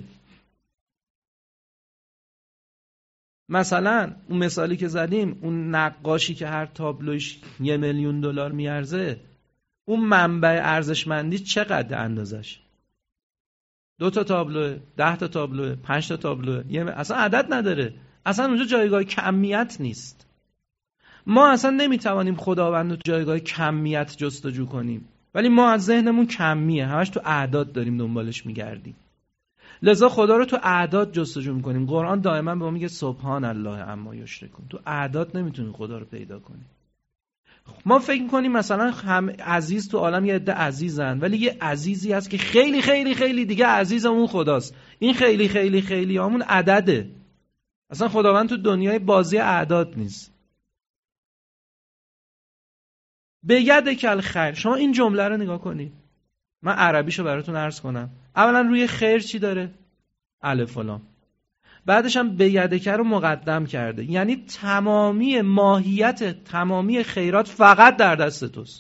مثلا اون مثالی که زدیم، اون نقاشی که هر تابلوش $1,000,000 میارزه، اون منبع ارزشمندی چقدر اندازش؟ 2 تا تابلوه، 10 تا تابلوه، 5 تا تابلوه، اصلا عدد نداره. اصلا اونجا جایگاه کمیت نیست. ما اصلا نمیتوانیم خداوند رو جایگاه کمیت جستجو کنیم، ولی ما از ذهنمون کمیه، همش تو اعداد داریم دنبالش میگردیم. لذا خدا رو تو اعداد جستجو میکنیم. قرآن دائما به ما میگه سبحان الله عما یشرکون. تو اعداد نمیتونی خدا رو پیدا کنی. ما فکر میکنیم مثلا هم عزیز تو عالم یه عده عزیزن، ولی یه عزیزی هست که خیلی خیلی خیلی دیگه عزیز اون خداست. این خیلی خیلی خیلی همون عدده. اصلا خداوند تو دنیای بازی اعداد نیست. به یدک الخیر. شما این جمله رو نگاه کنید. من عربیشو براتون عرض کنم. اولا روی خیر چی داره؟ الف و لام. بعدش هم به یدک رو مقدم کرده. یعنی تمامی ماهیت تمامی خیرات فقط در دست توست.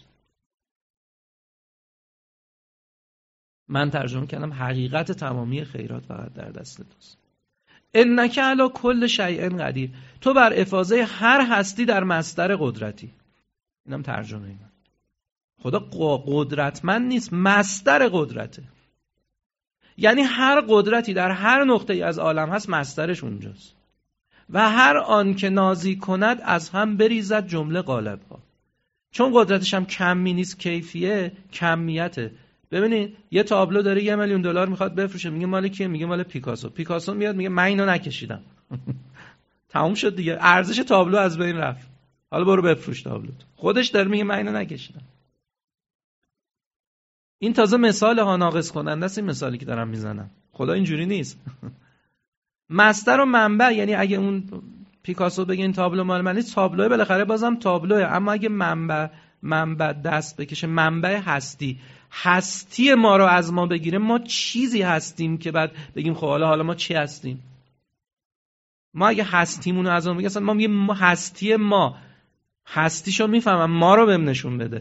من ترجمه کردم حقیقت تمامی خیرات فقط در دست توست. انک علی کل شیء قدیر. تو بر افاضه هر هستی در مصدر قدرتی. اینم ترجمه من. خدا قدرتمند نیست، مصدر قدرته. یعنی هر قدرتی در هر نقطه‌ای از عالم هست، مصدرش اونجاست. و هر آن که نازی کند از هم بریزد جمله قالب‌ها. چون قدرتش هم کمی نیست، کیفیه، کمیته. ببینید یه تابلو داره $1,000,000 میخواد بفروشه، میگه مال کیه؟ میگه مال پیکاسو. پیکاسو میاد میگه من اینو نکشیدم. تموم شد دیگه، ارزش تابلو از بین رفت. حالا برو بفروش تابلوت. خودش داره میگه من اینو نکشیدم. این تازه مثال ها ناقص کننده است. این مثالی که دارم میزنم، خدا اینجوری نیست. مصدر و منبع، یعنی اگه اون پیکاسو بگه این تابلو مال منه، تابلوه بالاخره بازم تابلوه. اما اگه منبع دست بکشه، منبع هستی ما رو از ما بگیره، ما چیزی هستیم که بعد بگیم خب حالا ما چی هستیم؟ ما اگه هستیمون رو از اون بگیم، اصلا ما میگیم هستی، ما هستیشو میفهمم، ما رو بهم نشون بده.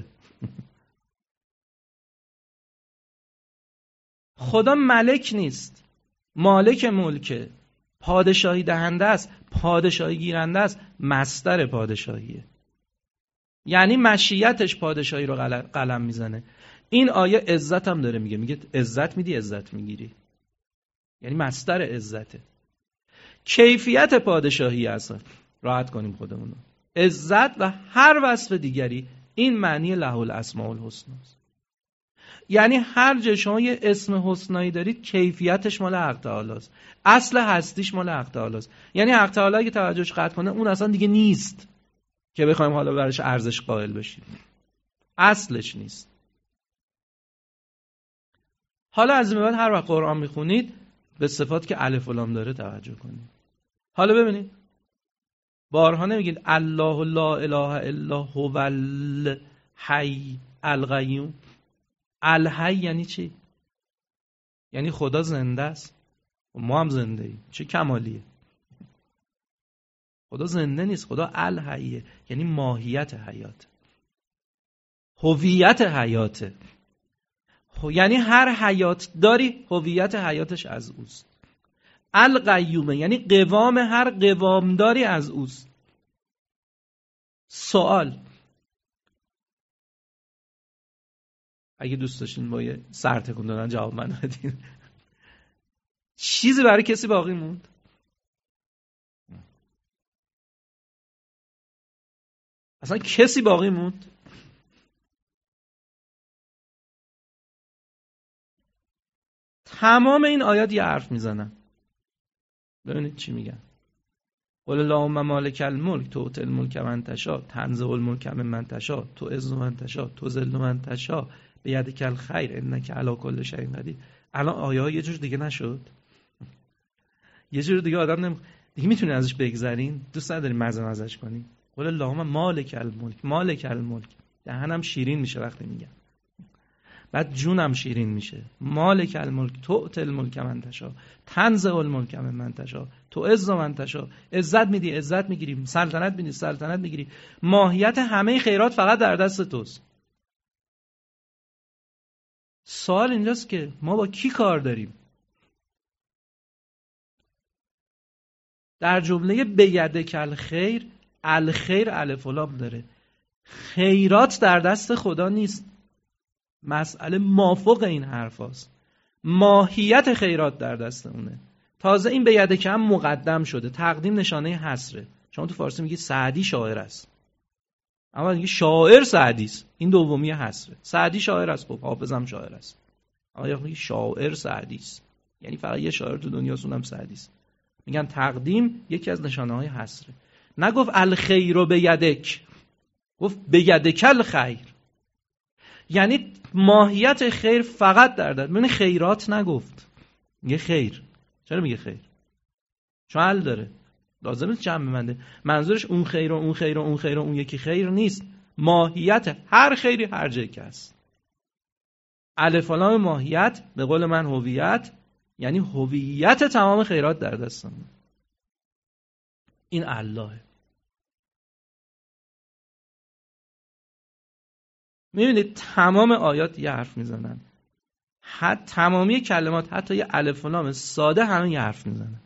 خدا ملک نیست، مالک ملکه، پادشاهی دهنده است، پادشاهی گیرنده است، مصدر پادشاهیه. یعنی مشیتش پادشاهی رو قلم میزنه. این آیه عزت هم داره میگه عزت میدی عزت میگیری، یعنی مصدر عزته. کیفیت پادشاهی اصلا راحت کنیم خودمونو، عزت و هر وصف دیگری این معنی له الاسماء الحسنی است. یعنی هر جا شما یه اسم حسنایی دارید کیفیتش مال حق تعالی است، اصل هستیش مال حق تعالی است. یعنی حق تعالی اگه توجهش قطع کنه اون اصلا دیگه نیست که بخوایم حالا براش ارزش قائل بشیم، اصلش نیست. حالا از این بعد هر وقت قرآن میخونید به صفات که الف و لام داره توجه کنید. حالا ببینید بارها نمیگید الله لا اله الا هو الحی القیوم. الحی یعنی چی؟ یعنی خدا زنده است و ما هم زنده ایم. چه کمالیه! خدا زنده نیست، خدا الحیه، یعنی ماهیت حیات، هویت حیاته. یعنی هر حیات داری هویت حیاتش از اوست. القیومه یعنی قوام هر قوامداری از اوست. سوال، اگه دوست داشتین با یه سر تکون دادن جواب من بدین، چیزی برای کسی باقی موند؟ اصلا کسی باقی موند؟ تمام این آیات یه حرف میزنن. ببینید چی میگن. قل اللهم مالک الملک تؤتی الملک من تشاء تنزع الملک ممن تشاء تعز من تشاء تذل من تشاء بیدک الخیر انک علی کل شیء قدیر. الان آیه یه جور دیگه نشد؟ یه جور دیگه آدم دیگه میتونه ازش بگذرین؟ دوست نداریم مزه‌اش کنیم؟ قل اللهم مالک الملک، مالک الملک، دهنم شیرین میشه وقتی میگم، بعد جونم شیرین میشه. مالک الملک تؤتی الملک من تشاء تنزع الملک ممن تشاء تعز من تشاء. عزت میدی عزت میگیری، سلطنت میدی سلطنت میگیری. ماهیت همه خیرات فقط در دست توست. سوال اینجاست که ما با کی کار داریم؟ در جمله بیدک الخیر، الخیر الف و لام داره. خیرات در دست خدا نیست، مسئله مافوق این حرف هاست. ماهیت خیرات در دست اونه. تازه این بیدک هم مقدم شده، تقدیم نشانه حصره. شما تو فارسی میگی سعدی شاعر است، اما میگی شاعر سعدی است، این دومی حصره. سعدی شاعر است، خب حافظم شاعر است، اما میگی شاعر سعدی است، یعنی فقط یه شاعر تو دنیا اونم سعدی است. میگن تقدیم یکی از نشانه های حصره. نگفت الخیر بیدک، گفت بیدک الخیر، یعنی ماهیت خیر فقط در دست. من خیرات نگفت، میگه خیر. چرا میگه خیر؟ چون حل داره، لازم نیست جمع ببنده. منظورش اون خیر و اون خیر و اون خیر و اون یکی خیر نیست، ماهیت هر خیری هر جایی که هست. الف و لام ماهیت، به قول من هویت، یعنی هویت تمام خیرات در دستمون. این اللهه. میبینید تمام آیات یه حرف میزنن، تمامی کلمات، حتی یه الف و لام ساده همه یه حرف میزنن.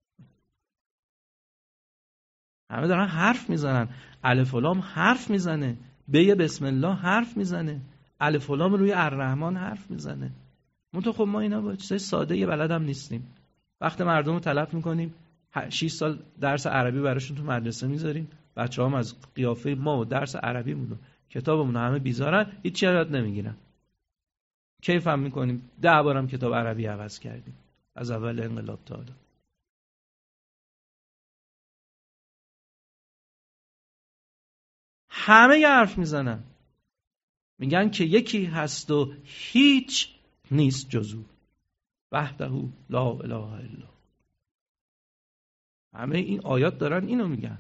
همه دارن حرف میزنن. الف و لام حرف میزنه، به بسم الله حرف میزنه، الف و لام روی الرحمن حرف میزنه. منتها خب ما اینا با چیزای ساده یه بلد هم نیستیم. وقت مردم رو تلف میکنیم، 6 سال درس عربی براشون تو مدرسه میذاریم، بچه‌ها هم از قیافه ما و درس عربی مونو کتابمون همه بیزارن، هیچ یاد نمیگیرن. کیف هم میکنیم 10 بارم کتاب عربی عوض کردیم از اول انقلاب تا حالا. همه یه حرف میزنن، میگن که یکی هست و هیچ نیست جز او، وحده لا اله الا. همه این آیات دارن اینو میگن.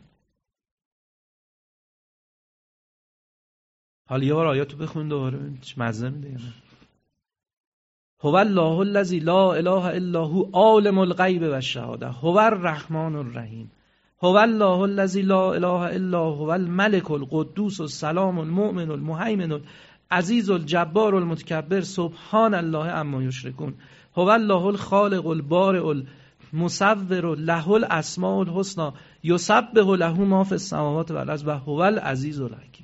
حالا یه بار آیاتو بخون دوباره، مزه میده یا نه؟ هو الله الذی لا اله الا هو عالم الغیب و الشهاده هو الرحمن الرحیم هو الله الذی لا اله الا هو الملك القدوس السلام المؤمن المهیمن العزیز الجبار المتکبر سبحان الله عما یشرکون هو الله الخالق البارئ المصور له الاسماء الحسنى یسبح له ما فی السماوات والارض و هو العزیز الحکیم.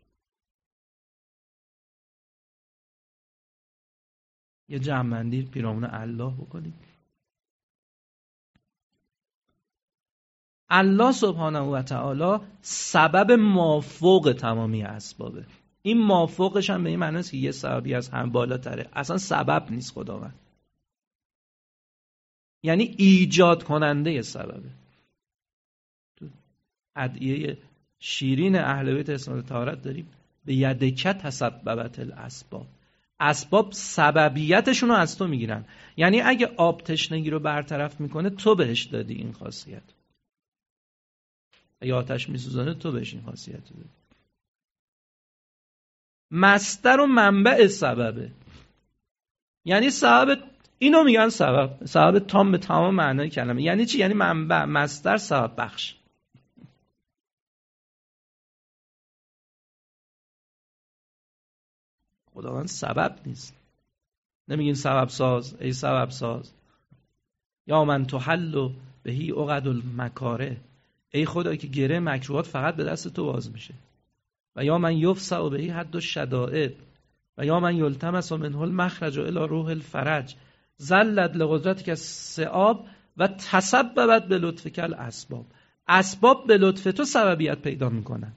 یه جمع‌بندی پیرامون الله بکنید. الله سبحانه و تعالی سبب مافوق تمامی اسبابه. این مافوقش هم به این معنی است که یه سببی از هم بالاتره، اصلا سبب نیست خداوند، یعنی ایجاد کننده سببه. تو ادعیه شیرین اهل بیت اسماعیل طهارت داریم به یدک تسببت الاسباب، اسباب سببیتشون رو از تو میگیرن، یعنی اگه آب تشنگی رو برطرف میکنه تو بهش دادی این خاصیت، اگه آتش میسوزانه تو بهش این خاصیت دادی. مصدر و منبع سببه، یعنی سبب، اینو میگن سبب تام به تمام معنای کلمه. یعنی چی؟ یعنی منبع، مصدر، سبب بخش. خداوند سبب نیست. نمیگیم سبب ساز، ای سبب ساز. یا من تحل بهی عقد المکاره، ای خدا که گره مکروهات فقط به دست تو باز میشه. و یا من یفسع بهی حد الشدائد و یا من یلتمس منه المخرج الی روح الفرج زلت لقدرتک الصعاب و تسببت به لطفک الاسباب. اسباب به لطف تو سببیت پیدا میکنن.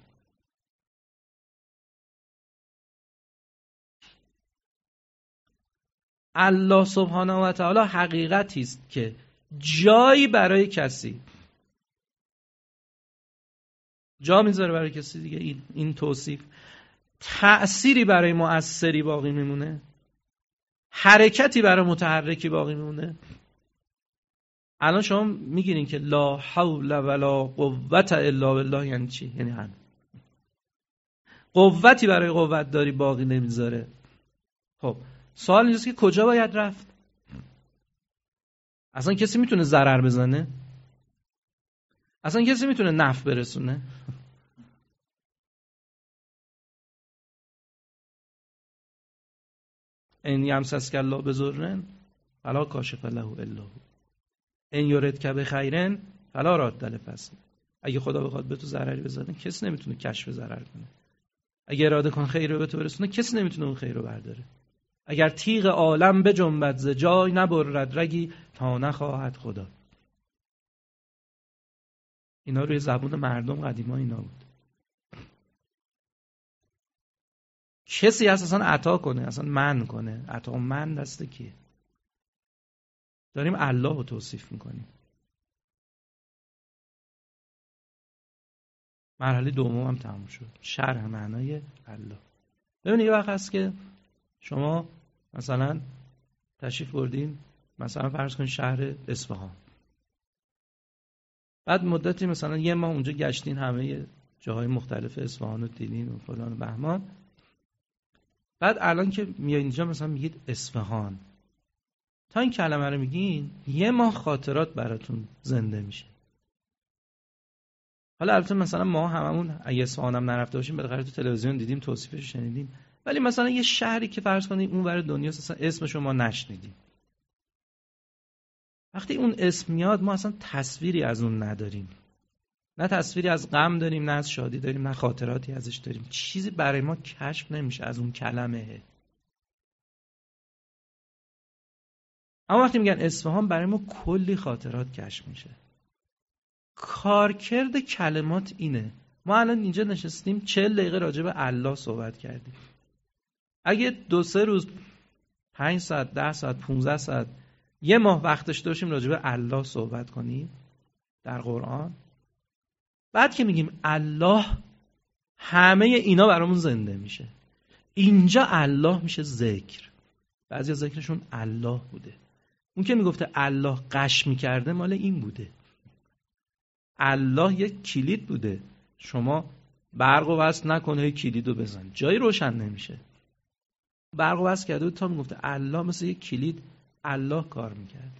الله سبحانه و تعالی حقیقتی است که جایی برای کسی جا میذاره برای کسی دیگه، این توصیف، تأثیری برای مؤثری باقی میمونه، حرکتی برای متحرکی باقی میمونه. الان شما میگیرین که لا حول ولا قوت الا بالله یعنی چی؟ یعنی همین. قوتی برای قوت داری باقی نمیذاره. خب سوال اینجاست که کجا باید رفت؟ اصلا کسی میتونه ضرر بزنه؟ اصلا کسی میتونه نفع برسونه؟ ان یمسسک الله بضر فلا کاشف له الا هو ان یردک بخیر فلا راد لفضله. اگه خدا بخواد به تو ضرری بزنه کسی نمیتونه کشف ضرر کنه. اگه اراده کن خیر رو به تو برسونه کسی نمیتونه اون خیر رو برداره. اگر تیغ عالم بجنبد ز جای نبرد رگی تا نخواهد خدا. اینا روی زبون مردم قدیما اینا بود. کسی هست اصلا عطا کنه، اصلا منع کنه؟ عطا و منع دست کیه؟ داریم الله رو توصیف میکنیم. مرحله دوم هم تموم شد، شرح معنای الله. ببینید یه وقت هست که شما مثلا تشریف بردین مثلا فرض کنید شهر اصفهان، بعد مدتی مثلا یه ماه اونجا گشتین، همه جاهای مختلف اصفهان رو دیدین و فلان و بهمان. بعد الان که میایین اینجا مثلا میگید اصفهان، تا این کلمه رو میگین یه ماه خاطرات براتون زنده میشه. حالا البته مثلا ما هممون اگه اصفهان هم نرفته باشیم بالاخره تو تلویزیون دیدیم، توصیفش شنیدیم، ولی مثلا یه شهری که فرض کنید اون ور دنیا اصلا اسمش رو ما نشنیدیم، وقتی اون اسم میاد ما اصلا تصویری از اون نداریم، نه تصویری از غم داریم، نه از شادی داریم، نه خاطراتی ازش داریم، چیزی برای ما کشف نمیشه از اون کلمه. اما وقتی میگن اصفهان برای ما کلی خاطرات کشف میشه. کارکرد کلمات اینه. ما الان اینجا نشستیم 40 دقیقه راجع به الله صحبت کردیم. اگه 2-3 روز 5 ساعت 10 ساعت 15 ساعت یه ماه وقت داشته باشیم راجع به الله صحبت کنیم در قرآن، بعد که میگیم الله همه اینا برامون زنده میشه. اینجا الله میشه ذکر. بعضی ذکرشون الله بوده. اون که میگفته الله قش میکرده مال این بوده. الله یک کلید بوده، شما برق و وصل نکنه کلیدو بزن، جایی روشن نمیشه. برق وصل کرده بود تا میگفته الله، مثل یک کلید الله کار میکرد.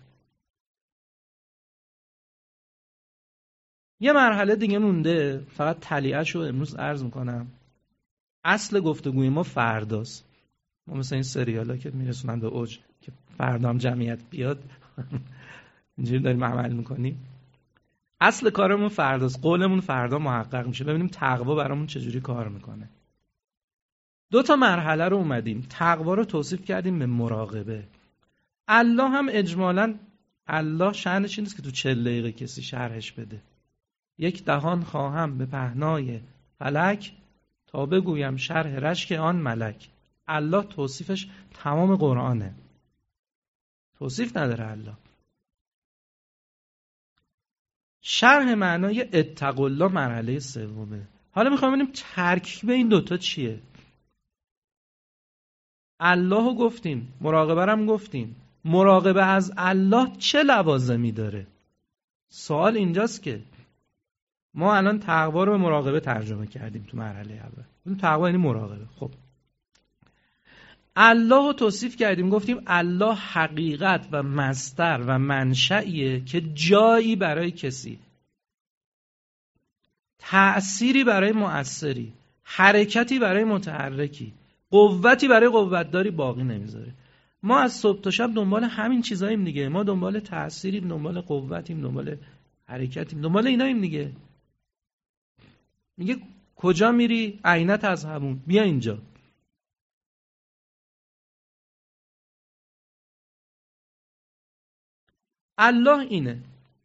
یه مرحله دیگه مونده، فقط تلیعه‌شو امروز عرض میکنم. اصل گفتگوی ما فرداست. ما مثل این سریالا که میرسونن به اوج که فردا هم جمعیت بیاد اینجوری داریم عمل میکنیم. اصل کارمون فرداست، قولمون فردا محقق میشه. ببینیم تقوا برامون چجوری کار میکنه. 2 مرحله رو اومدیم، تقوا رو توصیف کردیم به مراقبه. الله هم اجمالاً الله شأنش این است که تو 40 دقیقه کسی شرحش بده. یک دهان خواهم به پهنای فلک، تا بگویم شرح رشک آن ملک. الله توصیفش تمام قرآنه. توصیف نداره الله. شرح معنای اتقوا الله مرحله 3. حالا میخوام ببینیم ترکیب این دوتا چیه. الله رو گفتیم، مراقبه هم گفتیم. مراقبه از الله چه لوازمی داره؟ سوال اینجاست که ما الان تقوا رو به مراقبه ترجمه کردیم تو مرحله اول. تقوا یعنی مراقبه. خب الله رو توصیف کردیم، گفتیم الله حقیقت و مصدر و منشأیه که جایی برای کسی، تأثیری برای مؤثری، حرکتی برای متحرکی، قوتی برای قوتداری باقی نمیذاره. ما از صبح تا شب دنبال همین چیزاییم دیگه. ما دنبال تأثیریم، دنبال قوتیم، دنبال حرکتیم، دنبال ایناییم دیگه. میگه کجا میری؟ عینت از همون، بیا اینجا. الله اینه.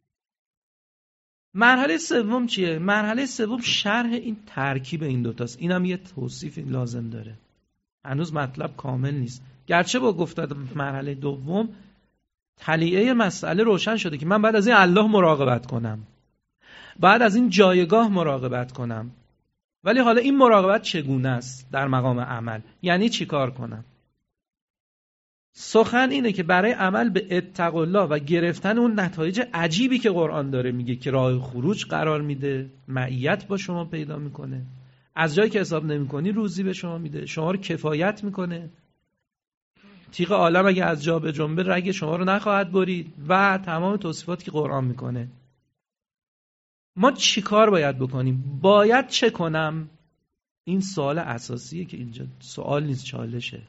مرحله 3 چیه؟ مرحله 3 شرح این ترکیب این دوتاست. اینم یه توصیفی لازم داره. هنوز مطلب کامل نیست. گرچه با گفتن مرحله 2 تلیعه مسئله روشن شده که من بعد از این الله مراقبت کنم، بعد از این جایگاه مراقبت کنم. ولی حالا این مراقبت چگونه است در مقام عمل؟ یعنی چی کار کنم؟ سخن اینه که برای عمل به اتقوا الله و گرفتن اون نتایج عجیبی که قرآن داره میگه که راه خروج قرار میده، معیت با شما پیدا میکنه، از جایی که حساب نمیکنی روزی به شما میده، شما رو کفایت میکنه، تیغ عالم اگه از جا به جنبه رگ شما رو نخواهد برید و تمام توصیفاتی که قرآن میکنه. ما چی کار باید بکنیم؟ باید چه کنم؟ این سوال اساسیه که اینجا سوال نیست، چالشه.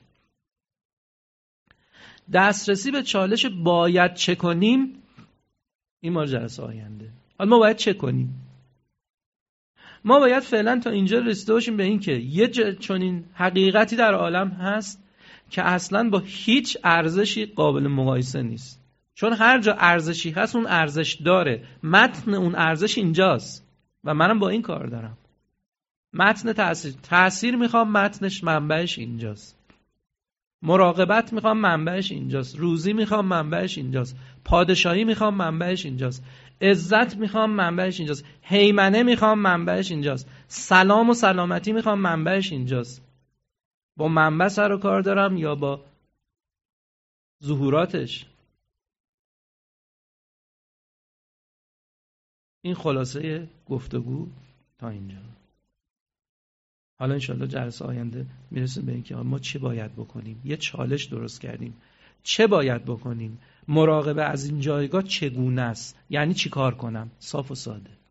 دسترسی به چالش باید چه کنیم این ما جلسه آینده. حالا ما باید چه کنیم؟ ما باید فعلا تا اینجا رسیده باشیم به این که یه چنین حقیقتی در عالم هست که اصلا با هیچ ارزشی قابل مقایسه نیست. چون هر جا ارزشی هست اون ارزش داره، متن اون ارزش اینجاست و منم با این کار دارم. متن تأثیر میخوام، متنش منبعش اینجاست. مراقبت میخوام، منبعش اینجاست. روزی میخوام، منبعش اینجاست. پادشاهی میخوام، منبعش اینجاست. عزت میخوام، منبعش اینجاست. هیمنه میخوام، منبعش اینجاست. سلام و سلامتی میخوام، منبعش اینجاست. با منبع سر و کار دارم یا با ظهوراتش؟ این خلاصه گفتگو تا اینجا. حالا انشالله جلسه آینده میرسیم به اینکه ما چه باید بکنیم. یه چالش درست کردیم. چه باید بکنیم؟ مراقبه از این جایگاه چگونه است؟ یعنی چی کار کنم؟ صاف و ساده.